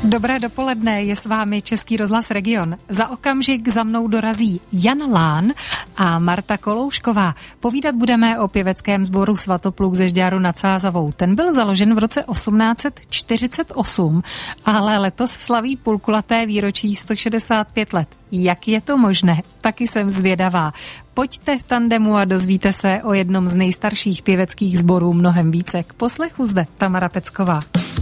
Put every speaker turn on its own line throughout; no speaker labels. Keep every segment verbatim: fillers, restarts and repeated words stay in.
Dobré dopoledne, je s vámi Český rozhlas Region. Za okamžik za mnou dorazí Jan Lán a Marta Koloušková. Povídat budeme o pěveckém sboru Svatopluk ze Žďáru nad Sázavou. Ten byl založen v roce osmnáct set čtyřicet osm, ale letos slaví půlkulaté výročí sto šedesát pět let. Jak je to možné? Taky jsem zvědavá. Pojďte v tandemu a dozvíte se o jednom z nejstarších pěveckých sborů mnohem více. K poslechu zde Tamara Pecková.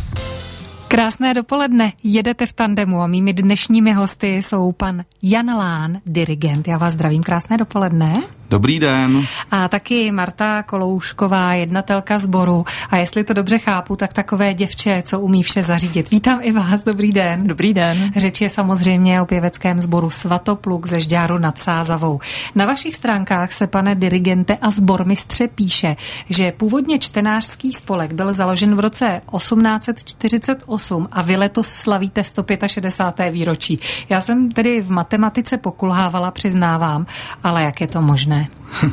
Krásné dopoledne, jedete v tandemu a mými dnešními hosty jsou pan Jan Lán, dirigent. Já vás zdravím, krásné dopoledne.
Dobrý den.
A taky Marta Koloušková, jednatelka sboru. A jestli to dobře chápu, tak takové děvče, co umí vše zařídit. Vítám i vás, dobrý den.
Dobrý den.
Řeč je samozřejmě o pěveckém sboru Svatopluk ze Žďáru nad Sázavou. Na vašich stránkách se, pane dirigente a sbormistře, píše, že původně čtenářský spolek byl založen v roce osmnáct set čtyřicet osm a vy letos slavíte sto šedesáté páté výročí. Já jsem tedy v matematice pokulhávala, přiznávám, ale jak je to možné?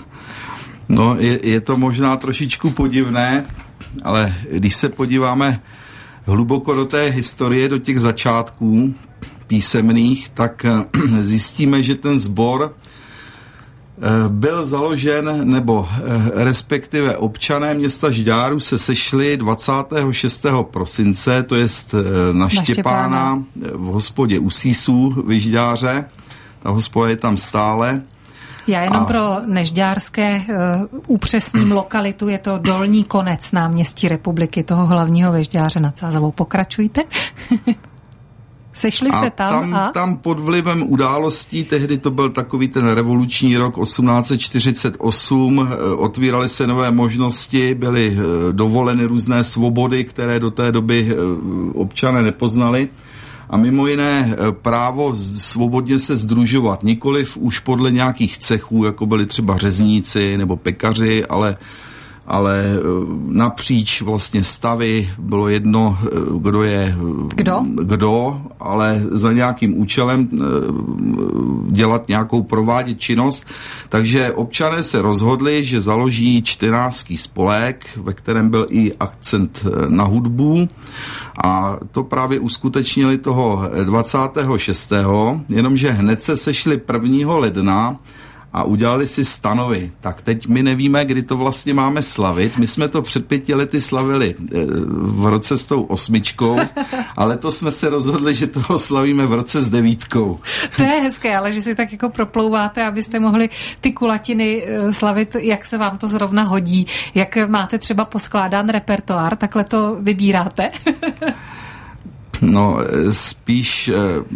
No, je, je to možná trošičku podivné, ale když se podíváme hluboko do té historie, do těch začátků písemných, tak zjistíme, že ten sbor byl založen, nebo respektive občané města Žďáru se sešli dvacátého šestého prosince, to jest na, na Štěpána, Štěpána v hospodě u Sísů v Žďáře. Ta hospoda je tam stále.
Já jenom a... pro nežďárské uh, upřesním lokalitu, je to dolní konec náměstí Republiky, toho hlavního ve Žďáře nad Sázavou. Pokračujte. Sešli
a
se tam,
tam
a...
tam pod vlivem událostí, tehdy to byl takový ten revoluční rok osmnáct set čtyřicet osm, otvíraly se nové možnosti, byly dovoleny různé svobody, které do té doby občané nepoznali. A mimo jiné právo svobodně se sdružovat, nikoliv už podle nějakých cechů, jako byli třeba řezníci nebo pekaři, ale, ale napříč vlastně stavy, bylo jedno, kdo je
kdo?
kdo, ale za nějakým účelem dělat nějakou provádět činnost. Takže občané se rozhodli, že založí čtenářský spolek, ve kterém byl i akcent na hudbu. A to právě uskutečnili toho dvacátého šestého jenomže hned se sešli prvního ledna a udělali si stanovy. Tak teď my nevíme, kdy to vlastně máme slavit. My jsme to před pěti lety slavili v roce s tou osmičkou, ale to jsme se rozhodli, že toho slavíme v roce s devítkou.
To je hezké, ale že si tak jako proplouváte, abyste mohli ty kulatiny slavit, jak se vám to zrovna hodí. Jak máte třeba poskládán repertoár, takhle to vybíráte?
No, spíš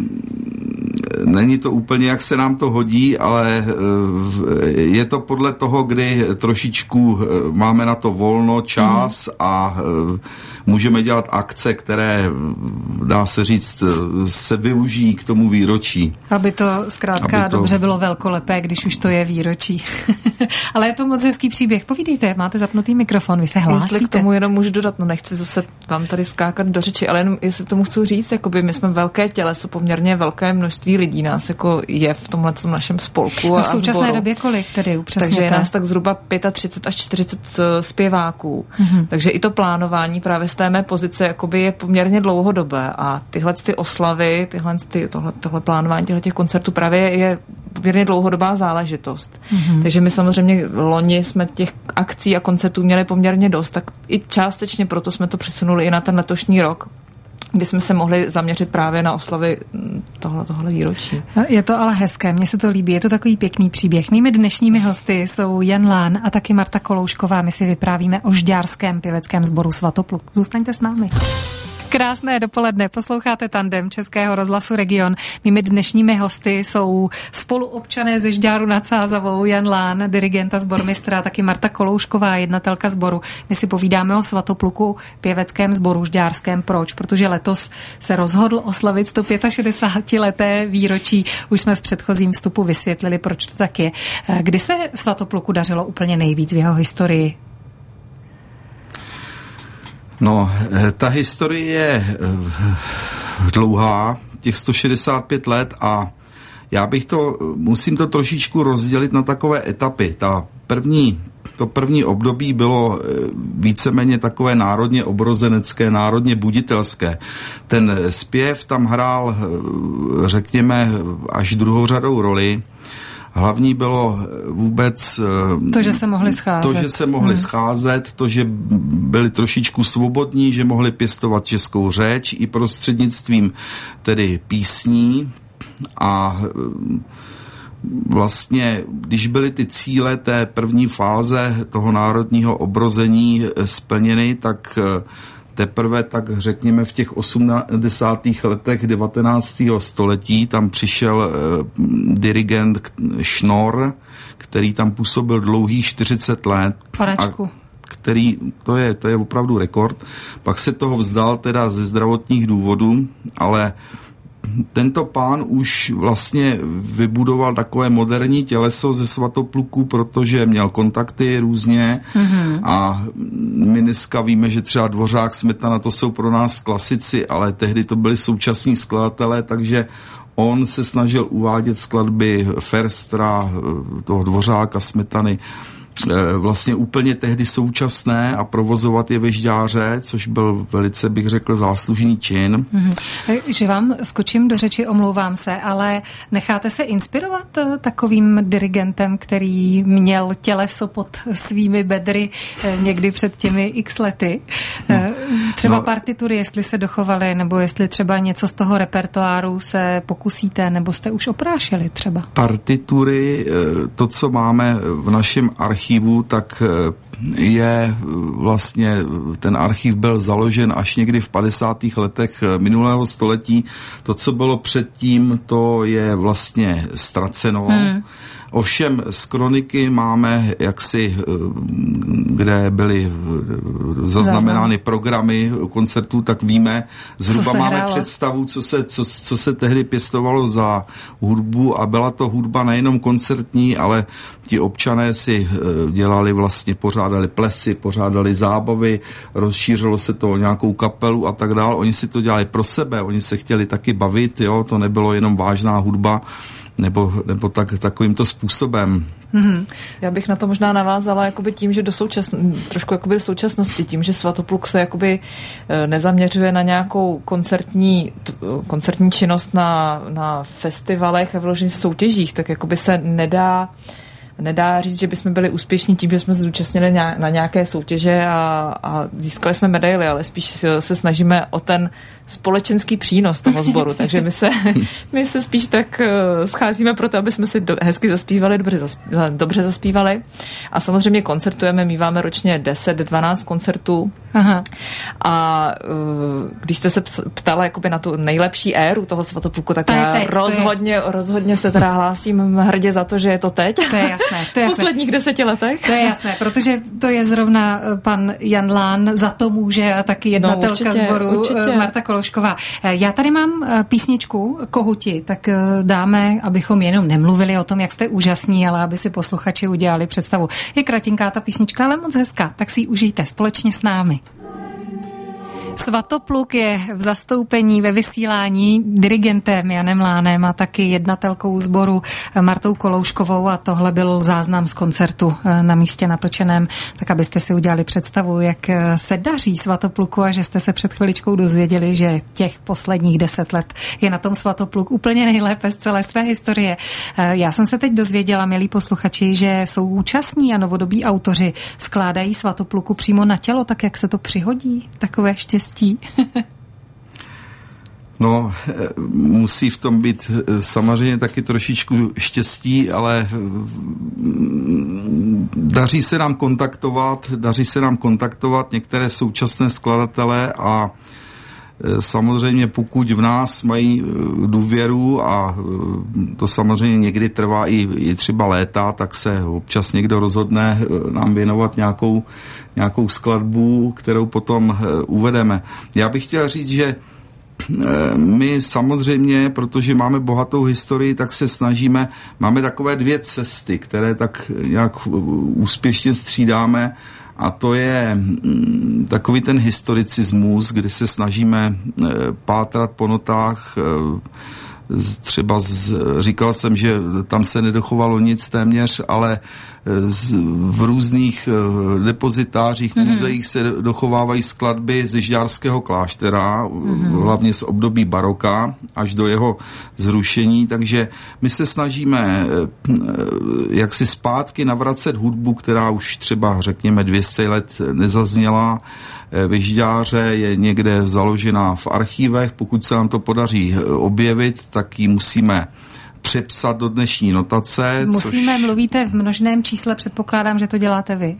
není to úplně, jak se nám to hodí, ale je to podle toho, kdy trošičku máme na to volno, čas mm. a můžeme dělat akce, které, dá se říct, se využijí k tomu výročí.
Aby to zkrátka Aby to... dobře bylo velkolepé, když už to je výročí. Ale je to moc hezký příběh. Povídejte, máte zapnutý mikrofon, vy se hlásíte.
Jestli k tomu jenom můžu dodat, no nechci zase vám tady skákat do řeči, ale jenom jestli tomu chci říct, jakoby my jsme velké těleso, poměrně velké množství lidí nás jako je v tomhletom našem spolku.
No
a
v současné
sboru.
době kolik tedy upřesněte?
Takže je nás tak zhruba třicet pět až čtyřicet zpěváků. Mm-hmm. Takže i to plánování právě z té mé pozice jakoby je poměrně dlouhodobé a tyhle ty oslavy, tyhle ty, tohle, tohle plánování těchto těch koncertů právě je poměrně dlouhodobá záležitost. Mm-hmm. Takže my samozřejmě loni jsme těch akcí a koncertů měli poměrně dost, tak i částečně proto jsme to přesunuli i na ten letošní rok, kdy jsme se mohli zaměřit právě na oslavy tohle, tohle výročí.
Je to ale hezké, mně se to líbí, je to takový pěkný příběh. Mými dnešními hosty jsou Jan Lán a taky Marta Koloušková. My si vyprávíme o žďárském pěveckém sboru Svatopluk. Zůstaňte s námi. Krásné dopoledne, posloucháte tandem Českého rozhlasu Region. Mými dnešními hosty jsou spoluobčané ze Žďáru nad Sázavou, Jan Lán, dirigent a sbormistra, taky Marta Koloušková, jednatelka sboru. My si povídáme o Svatopluku, pěveckém sboru žďárském. Proč? Protože letos se rozhodl oslavit sto šedesátileté výročí. Už jsme v předchozím vstupu vysvětlili, proč to tak je. Kdy se Svatopluku dařilo úplně nejvíc v jeho historii?
No, ta historie je dlouhá, těch sto šedesát pět let a Já bych to, musím to trošičku rozdělit na takové etapy. Ta první, to první období bylo víceméně takové národně obrozenecké, národně buditelské. Ten zpěv tam hrál, řekněme, až druhořadou roli. Hlavní bylo vůbec
to, že se mohli scházet.
To, že se mohli hmm. scházet, to, že byli trošičku svobodní, že mohli pěstovat českou řeč i prostřednictvím tedy písní a vlastně, když byly ty cíle té první fáze toho národního obrození splněny, tak teprve tak řekněme v těch osmdesátých letech devatenáctého století tam přišel eh, dirigent Schnorr, který tam působil dlouhých čtyřicet let.
Paračku.
Který, to je, to je opravdu rekord. Pak se toho vzdal teda ze zdravotních důvodů, ale tento pán už vlastně vybudoval takové moderní těleso ze Svatopluku, protože měl kontakty různě mm-hmm. a my dneska víme, že třeba Dvořák, Smetana, to jsou pro nás klasici, ale tehdy to byli současní skladatelé, takže on se snažil uvádět skladby Ferstra, toho Dvořáka, Smetany, vlastně úplně tehdy současné a provozovat je ve Žďáře, což byl velice, bych řekl, záslužný čin.
Mm-hmm. Že vám skočím do řeči, omlouvám se, ale necháte se inspirovat takovým dirigentem, který měl těleso pod svými bedry někdy před těmi x lety? Třeba no, partitury, jestli se dochovaly, nebo jestli třeba něco z toho repertoáru se pokusíte, nebo jste už oprášili třeba?
Partitury, to, co máme v našem archivu, tak je vlastně, ten archiv byl založen až někdy v padesátých letech minulého století. To, co bylo předtím, to je vlastně ztraceno. Hmm. Ovšem z kroniky máme jaksi, kde byly zaznamenány programy koncertů, tak víme, zhruba máme hrálo. představu, co se, co, co se tehdy pěstovalo za hudbu a byla to hudba nejenom koncertní, ale ti občané si dělali vlastně, pořádali plesy, pořádali zábavy, rozšířilo se to o nějakou kapelu a tak dále. Oni si to dělali pro sebe, oni se chtěli taky bavit, jo, to nebylo jenom vážná hudba, nebo, nebo tak, takovýmto způsobem.
Mm-hmm. Já bych na to možná navázala jakoby tím, že do současn- trošku jakoby do současnosti, tím, že Svatopluk se jakoby nezaměřuje na nějakou koncertní, koncertní činnost na, na festivalech a vyloženě soutěžích, tak jakoby se nedá Nedá říct, že bychom byli úspěšní tím, že jsme se zúčastnili na nějaké soutěže a, a získali jsme medaily, ale spíš se snažíme o ten společenský přínos toho sboru, takže my se, my se spíš tak scházíme proto, aby jsme si do, hezky zaspívali, dobře, zasp, dobře zaspívali a samozřejmě koncertujeme, míváme ročně deset dvanáct koncertů. Aha. A když jste se ptala jakoby na tu nejlepší éru toho Svatopluku, tak já teď, rozhodně, rozhodně se teda hlásím hrdě za to, že je to teď.
To je jasné. To je
v posledních deseti letech.
To je jasné, protože to je zrovna pan Jan Lán, za to může a taky jednatelka no, určitě, sboru určitě. Marta Koloušková. Já tady mám písničku Kohuti, tak dáme, abychom jenom nemluvili o tom, jak jste úžasní, ale aby si posluchači udělali představu. Je kratinká ta písnička, ale moc hezká, tak si ji užijte společně s námi. Svatopluk je v zastoupení ve vysílání dirigentem Janem Lánem a taky jednatelkou sboru Martou Kolouškovou a tohle byl záznam z koncertu na místě natočeném, tak abyste si udělali představu, jak se daří Svatopluku a že jste se před chviličkou dozvěděli, že těch posledních deset let je na tom Svatopluk úplně nejlépe z celé své historie. Já jsem se teď dozvěděla, milí posluchači, že jsou účastní a novodobí autoři skládají Svatopluku přímo na tělo, tak jak se to přihodí, takové štěstí.
No, musí v tom být samozřejmě taky trošičku štěstí, ale daří se nám kontaktovat, daří se nám kontaktovat některé současné skladatele a samozřejmě pokud v nás mají důvěru a to samozřejmě někdy trvá i, i třeba léta, tak se občas někdo rozhodne nám věnovat nějakou, nějakou skladbu, kterou potom uvedeme. Já bych chtěl říct, že my samozřejmě, protože máme bohatou historii, tak se snažíme, máme takové dvě cesty, které tak nějak úspěšně střídáme. A to je takový ten historicismus, kdy se snažíme pátrat po notách třeba z, říkal jsem, že tam se nedochovalo nic téměř, ale z, v různých depozitářích, mm-hmm. muzeích se dochovávají skladby ze žďárského kláštera, mm-hmm. hlavně z období baroka až do jeho zrušení, takže my se snažíme jak si zpátky navracet hudbu, která už třeba řekněme dvě stě let nezazněla ve Žďáře, je někde založená v archívech, pokud se nám to podaří objevit, tak ji musíme přepsat do dnešní notace.
Musíme,
což...
mluvíte v množném čísle, předpokládám, že to děláte vy.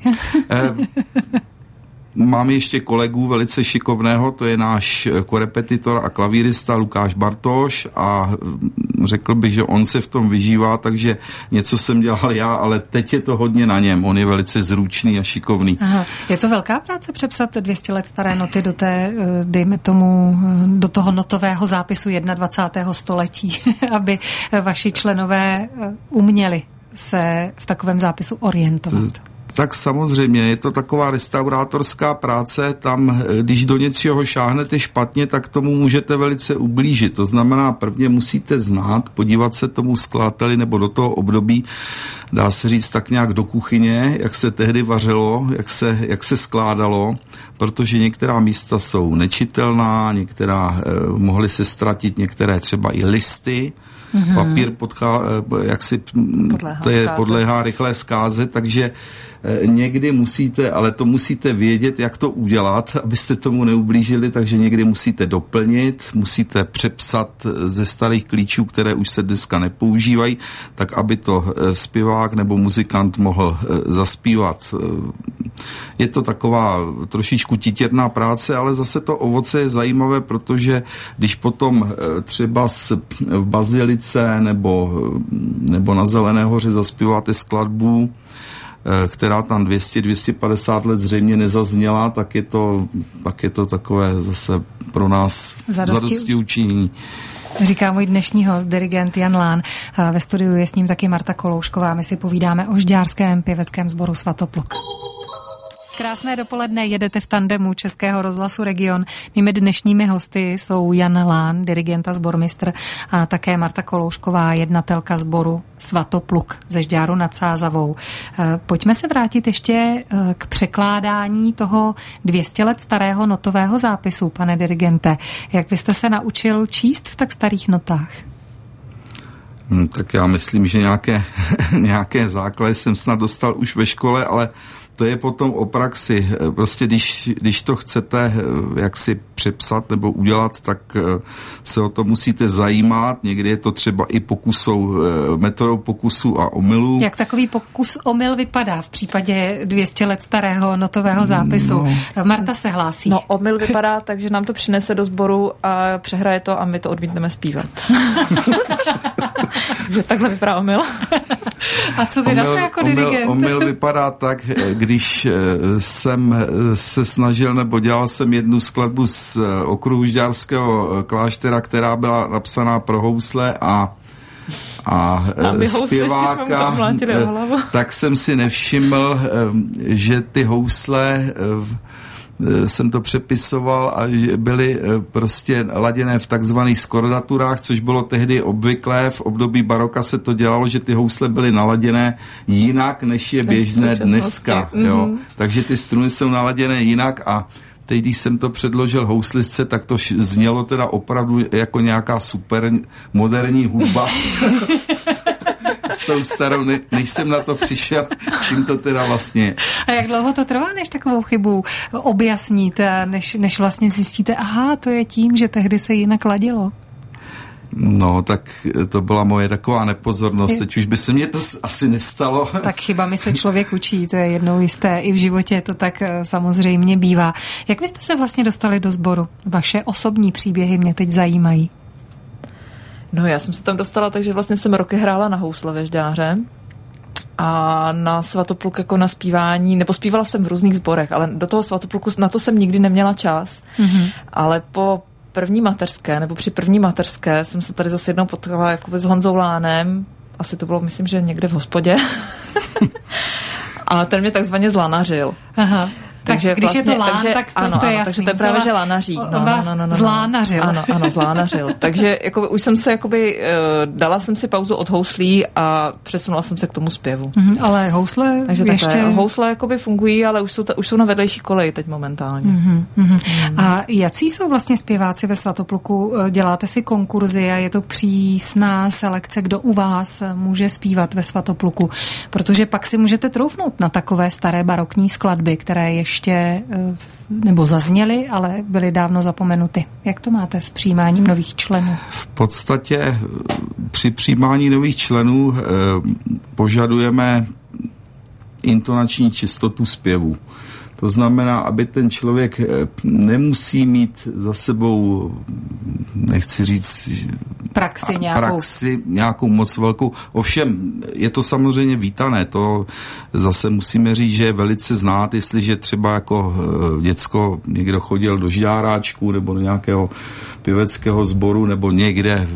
Mám ještě kolegu velice šikovného, to je náš korepetitor a klavírista Lukáš Bartoš a řekl bych, že on se v tom vyžívá, takže něco jsem dělal já, ale teď je to hodně na něm. On je velice zručný a šikovný. Aha.
Je to velká práce přepsat dvě stě let staré noty do té, dejme tomu, do toho notového zápisu dvacátého prvního století, aby vaši členové uměli se v takovém zápisu orientovat.
Tak samozřejmě, je to taková restaurátorská práce, tam, když do něčeho šáhnete špatně, tak tomu můžete velice ublížit. To znamená, prvně musíte znát, podívat se tomu skladateli nebo do toho období, dá se říct tak nějak do kuchyně, jak se tehdy vařilo, jak se, jak se skládalo, protože některá místa jsou nečitelná, některá eh, mohly se ztratit, některé třeba i listy, mm-hmm. papír podchá, jak si podléhá, to je, podléhá rychlé zkáze, takže někdy musíte, ale to musíte vědět, jak to udělat, abyste tomu neublížili, takže někdy musíte doplnit, musíte přepsat ze starých klíčů, které už se dneska nepoužívají, tak aby to zpěvák nebo muzikant mohl zaspívat. Je to taková trošičku titěrná práce, ale zase to ovoce je zajímavé, protože když potom třeba v Bazilice nebo, nebo na Zelené hoře zaspíváte skladbu, která tam dvě stě až dvě stě padesát let zřejmě nezazněla, tak je to, tak je to takové zase pro nás zadosti učinění.
Říká můj dnešní host, dirigent Jan Lán. Ve studiu je s ním taky Marta Koloušková. My si povídáme o žďárském pěveckém sboru Svatopluk. Krásné dopoledne, jedete v tandemu Českého rozhlasu Region. Mými dnešními hosty jsou Jan Lán, dirigent a sbormistr, a také Marta Koloušková, jednatelka sboru Svatopluk ze Žďáru nad Sázavou. Pojďme se vrátit ještě k překládání toho dvě stě let starého notového zápisu, pane dirigente. Jak byste se naučil číst v tak starých notách?
Hmm, tak já myslím, že nějaké, nějaké základy jsem snad dostal už ve škole, ale to je potom o praxi. Prostě když, když to chcete jaksi přepsat nebo udělat, tak se o to musíte zajímat. Někdy je to třeba i pokusou, metodou pokusu a omylů.
Jak takový pokus omyl vypadá v případě dvě stě let starého notového zápisu? No. Marta se hlásí.
No, omyl vypadá tak, že nám to přinese do sboru a přehraje to a my to odmítneme zpívat. Takže takhle vypadá omyl.
A co vy na to jako
omyl,
dirigent?
Omyl vypadá tak, když jsem se snažil, nebo dělal jsem jednu skladbu z okruhu žďárského kláštera, která byla napsaná pro housle a a zpěváka, tak jsem si nevšiml, že ty housle jsem to přepisoval a byly prostě laděné v takzvaných skorodaturách, což bylo tehdy obvyklé. V období baroka se to dělalo, že ty housle byly naladěné jinak, než je běžné dneska. Mm-hmm. Jo. Takže ty struny jsou naladěné jinak a teď, když jsem to předložil houslisce, tak to znělo teda opravdu jako nějaká super moderní hudba. S tou starou, ne, než jsem na to přišel, čím to teda vlastně.
A jak dlouho to trvá, než takovou chybu objasníte, než, než vlastně zjistíte, aha, to je tím, že tehdy se jinak ladilo?
No, tak to byla moje taková nepozornost. Teď už by se mně to asi nestalo.
Tak chybami se člověk učí, to je jednou jisté. I v životě to tak samozřejmě bývá. Jak vy jste se vlastně dostali do sboru? Vaše osobní příběhy mě teď zajímají.
No, já jsem se tam dostala, takže vlastně jsem roky hrála na housle ve Žďáře a na Svatopluk jako na zpívání, nebo zpívala jsem v různých sborech, ale do toho Svatopluku, na to jsem nikdy neměla čas. Mm-hmm. Ale po první mateřské, nebo při první mateřské jsem se tady zase jednou potkala jakoby s Honzou Lánem, asi to bylo, myslím, že někde v hospodě. A ten mě takzvaně zlanařil. Aha. Takže
tak když
vlastně,
je to lán,
takže,
tak to,
ano,
to je
ano,
jasný.
takže to je právě, že lanaří.
No, no, no, no, no, zlánařil.
Ano, ano, zlánařil. Takže jako, už jsem se, jakoby, uh, dala jsem si pauzu od houslí a přesunula jsem se k tomu zpěvu.
Mm, ale housle
takže
ještě...
takhle, housle jakoby fungují, ale už jsou, ta, už jsou na vedlejší koleji teď momentálně.
Mm, mm, mm. A jací jsou vlastně zpěváci ve Svatopluku? Děláte si konkurzy a je to přísná selekce, kdo u vás může zpívat ve Svatopluku? Protože pak si můžete troufnout na takové staré barokní skladby, které ještě nebo zazněly, ale byly dávno zapomenuty. Jak to máte s přijímáním nových členů?
V podstatě při přijímání nových členů požadujeme intonační čistotu zpěvu. To znamená, aby ten člověk nemusí mít za sebou, nechci říct,
praxi nějakou.
praxi nějakou moc velkou. Ovšem, je to samozřejmě vítané. To zase musíme říct, že je velice znát, jestliže třeba jako děcko někdo chodil do žďáráčku nebo do nějakého pěveckého sboru nebo někde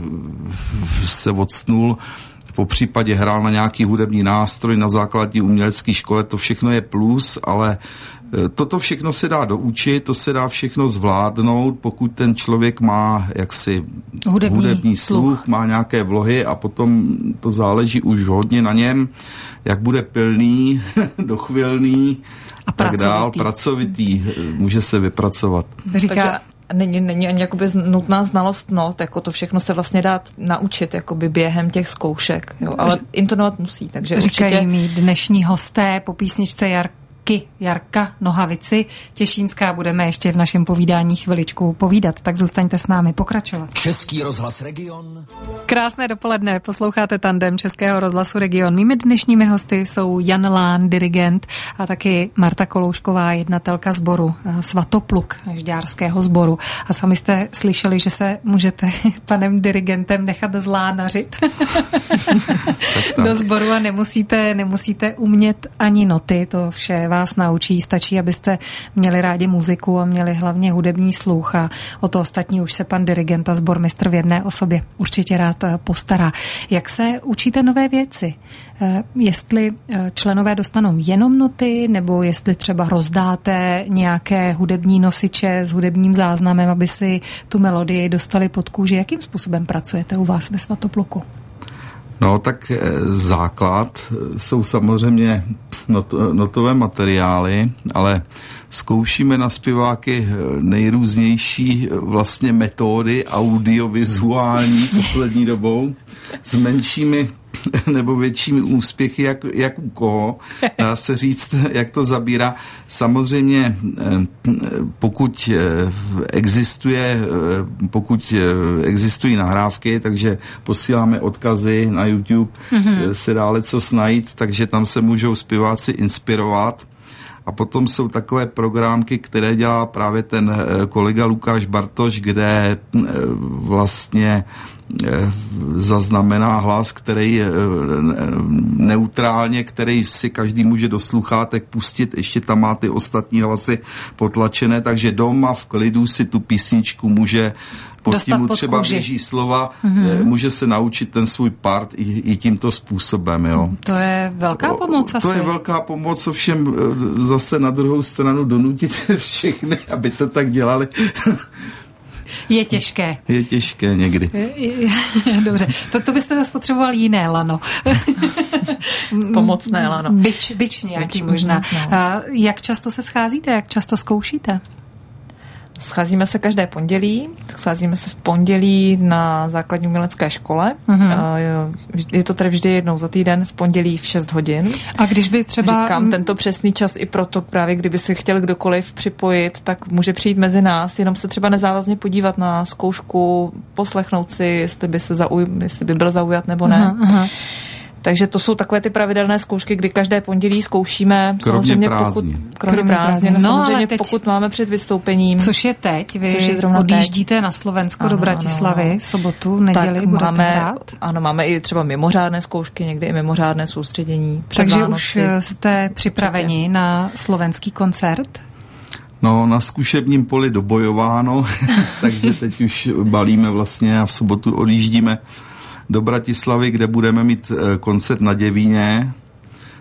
se odstnul, po případě hrál na nějaký hudební nástroj na základní umělecké škole, to všechno je plus, ale toto všechno se dá doučit, to se dá všechno zvládnout, pokud ten člověk má jaksi hudební, hudební sluch, sluch, má nějaké vlohy a potom to záleží už hodně na něm, jak bude pilný, dochvilný a tak dál, pracovitý, může se vypracovat.
Říká...
Takže není, není ani jakoby nutná znalost not, jako to všechno se vlastně dá naučit jakoby během těch zkoušek, jo, ale intonovat musí, takže
říkají
určitě...
mi dnešní hosté po písničce Jarka Jarka Nohavici Těšínská. Budeme ještě v našem povídání chviličku povídat, tak zůstaňte s námi pokračovat.
Český rozhlas Region.
Krásné dopoledne, posloucháte Tandem Českého rozhlasu Region. Mými dnešními hosty jsou Jan Lán, dirigent, a taky Marta Koloušková, jednatelka sboru Svatopluk, žďárského sboru. A sami jste slyšeli, že se můžete panem dirigentem nechat zlánařit do sboru a nemusíte, nemusíte umět ani noty, to vše vás naučí, stačí, abyste měli rádi muziku a měli hlavně hudební sluch a o to ostatní už se pan dirigent a sbormistr v jedné osobě určitě rád postará. Jak se učíte nové věci? Jestli členové dostanou jenom noty, nebo jestli třeba rozdáte nějaké hudební nosiče s hudebním záznamem, aby si tu melodii dostali pod kůži. Jakým způsobem pracujete u vás ve Svatopluku?
No, tak základ jsou samozřejmě not, notové materiály, ale zkoušíme na zpěváky nejrůznější vlastně metody audiovizuální poslední dobou s menšími nebo většími úspěchy, jak, jak u koho, dá se říct, jak to zabírá. Samozřejmě, pokud existuje, pokud existují nahrávky, takže posíláme odkazy na YouTube, mm-hmm. se dá lecos najít, takže tam se můžou zpěváci inspirovat. A potom jsou takové programky, které dělá právě ten kolega Lukáš Bartoš, kde vlastně zaznamená hlas, který neutrálně, který si každý může do sluchátek pustit, ještě tam má ty ostatní hlasy potlačené, takže doma v klidu si tu písničku může pod tím mu třeba běží slova, mm-hmm. může se naučit ten svůj part i, i tímto způsobem. Jo.
To je velká pomoc asi.
To je velká pomoc, ovšem zase na druhou stranu donutit všechny, aby to tak dělali.
Je těžké.
Je těžké někdy.
Dobře, to, to byste zase potřeboval jiné lano.
Pomocné lano.
Bič, bič nějaký bič, možná. No. Jak často se scházíte, jak často zkoušíte?
Scházíme se každé pondělí, scházíme se v pondělí na základní umělecké škole. Mm-hmm. Je to tedy vždy jednou za týden v pondělí v šest hodin.
A když by třeba...
Říkám tento přesný čas i proto právě, kdyby si chtěl kdokoliv připojit, tak může přijít mezi nás, jenom se třeba nezávazně podívat na zkoušku, poslechnout si, jestli by, se zauj... jestli by byl zaujat nebo ne. Aha. Takže to jsou takové ty pravidelné zkoušky, kdy každé pondělí zkoušíme.
Kromě prázdnin.
Pokud, kromě prázdnin. No, samozřejmě
teď,
pokud máme před vystoupením.
Což je teď. Vy je odjíždíte teď na Slovensko ano, do Bratislavy, ano, ano. sobotu, neděli budete
máme,
hrát?
Ano, máme i třeba mimořádné zkoušky, někdy i mimořádné soustředění.
Takže Vánoci. Už jste připraveni Určitě. Na slovenský koncert?
No, na zkušebním poli dobojováno, takže teď už balíme vlastně a v sobotu odjíždíme do Bratislavy, kde budeme mít koncert na Děvíně.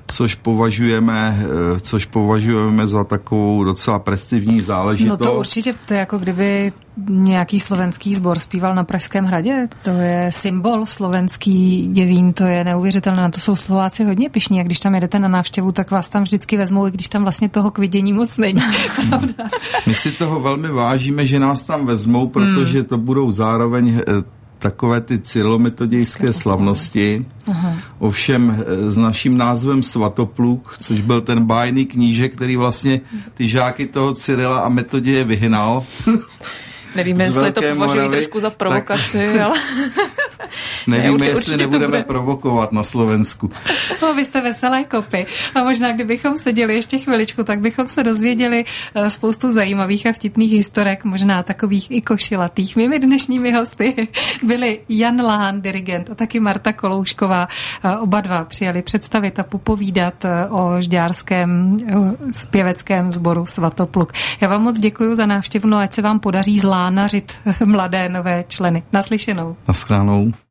což považujeme, což považujeme za takovou docela prestižní záležitost.
No to určitě, to je jako kdyby nějaký slovenský sbor zpíval na Pražském hradě. To je symbol slovenský děvín, to je neuvěřitelné. Na to jsou Slováci hodně pyšní a když tam jedete na návštěvu, tak vás tam vždycky vezmou, i když tam vlastně toho k vidění moc není. Pravda?
My si toho velmi vážíme, že nás tam vezmou, protože to budou zároveň takové ty cyrilometodějské slavnosti. Aha. Ovšem s naším názvem Svatopluk, což byl ten bájný kníže, který vlastně ty žáky toho Cyrila a Metoděje vyhnal.
Nevíme, jestli to považují trošku za provokaci, tak... ale...
Nevíme,
ne, určitě,
jestli
určitě
nebudeme
bude.
provokovat na Slovensku.
No, vy jste veselé kopy. A možná, kdybychom seděli ještě chviličku, tak bychom se dozvěděli spoustu zajímavých a vtipných historek, možná takových i košilatých. Mými dnešními hosty byli Jan Lán, dirigent, a taky Marta Koloušková. Oba dva přijali představit a popovídat o žďárském zpěveckém sboru Svatopluk. Já vám moc děkuji za návštěvu, no ať se vám podaří zlánařit mladé nové členy. Naslyšenou.
Naschledanou.